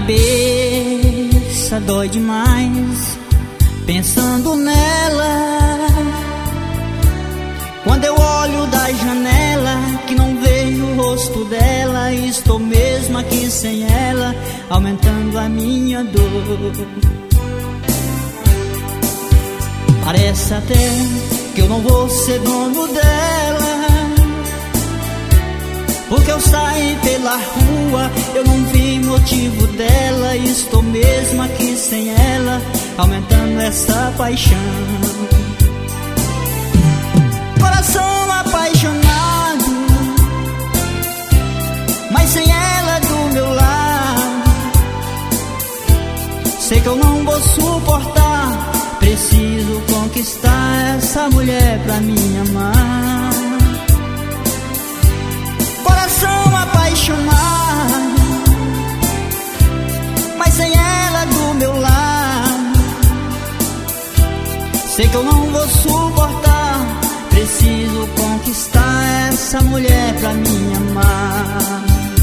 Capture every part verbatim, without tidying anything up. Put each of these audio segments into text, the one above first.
cabeça dói demais pensando nela. Quando eu olho da janela que não vejo o rosto dela, estou mesmo aqui sem ela, aumentando a minha dor. Parece até que eu não vou ser dono dela, porque eu saí pela rua, eu não vi motivo dela, estou mesmo aqui sem ela, aumentando essa paixão. Coração apaixonado, mas sem ela do meu lado, sei que eu não vou suportar, preciso conquistar essa mulher pra me amar. Coração apaixonado, mas sem ela do meu lado, sei que eu não vou suportar, preciso conquistar essa mulher pra me amar.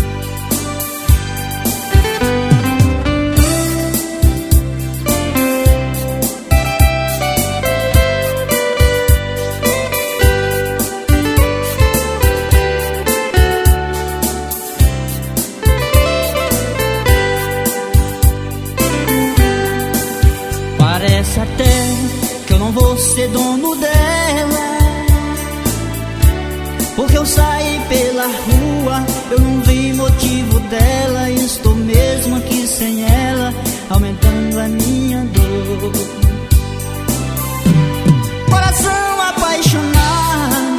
Parece até que eu não vou ser dono dela, porque eu saí pela rua, eu não vi motivo dela, estou mesmo aqui sem ela, aumentando a minha dor. Coração apaixonado,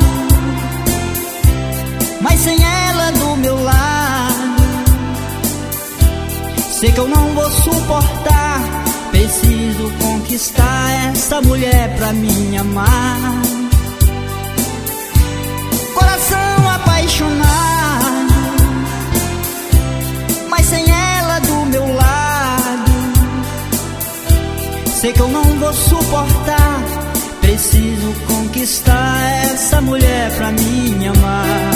mas sem ela do meu lado, sei que eu não vou suportar, preciso conquistar essa mulher pra me amar. Coração apaixonado, mas sem ela do meu lado, sei que eu não vou suportar, preciso conquistar essa mulher pra me amar.